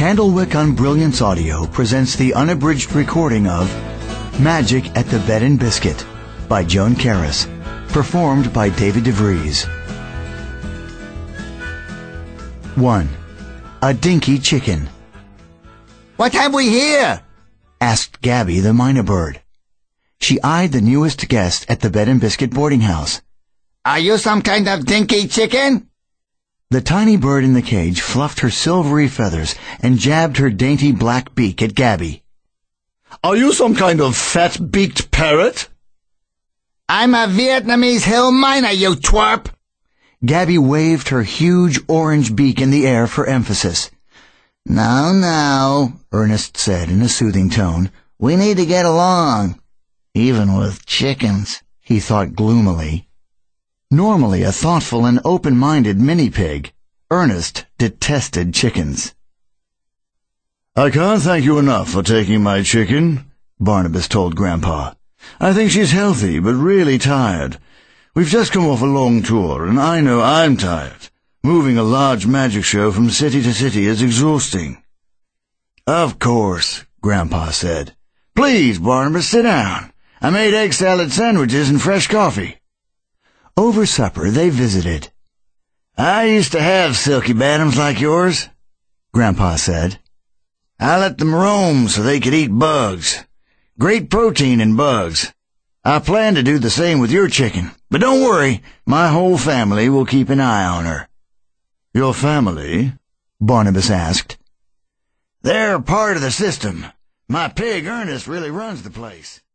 Candlewick on Brilliance Audio presents the unabridged recording of Magic at the Bed and Biscuit by Joan Karas, performed by David DeVries. 1. A Dinky Chicken. What have we here? Asked Gabby the Mynah Bird. She eyed the newest guest at the Bed and Biscuit boarding house. Are you some kind of dinky chicken? The tiny bird in the cage fluffed her silvery feathers and jabbed her dainty black beak at Gabby. Are you some kind of fat-beaked parrot? I'm a Vietnamese hill miner, you twerp! Gabby waved her huge orange beak in the air for emphasis. Now, Ernest said in a soothing tone, we need to get along. Even with chickens, he thought gloomily. Normally a thoughtful and open-minded mini-pig, Ernest detested chickens. I can't thank you enough for taking my chicken, Barnabas told Grandpa. I think she's healthy, but really tired. We've just come off a long tour, and I know I'm tired. Moving a large magic show from city to city is exhausting. Of course, Grandpa said. Please, Barnabas, sit down. I made egg salad sandwiches and fresh coffee. Over supper, they visited. I used to have silky bantams like yours, Grandpa said. I let them roam so they could eat bugs. Great protein in bugs. I plan to do the same with your chicken, but don't worry, my whole family will keep an eye on her. Your family? Barnabas asked. They're part of the system. My pig Ernest really runs the place.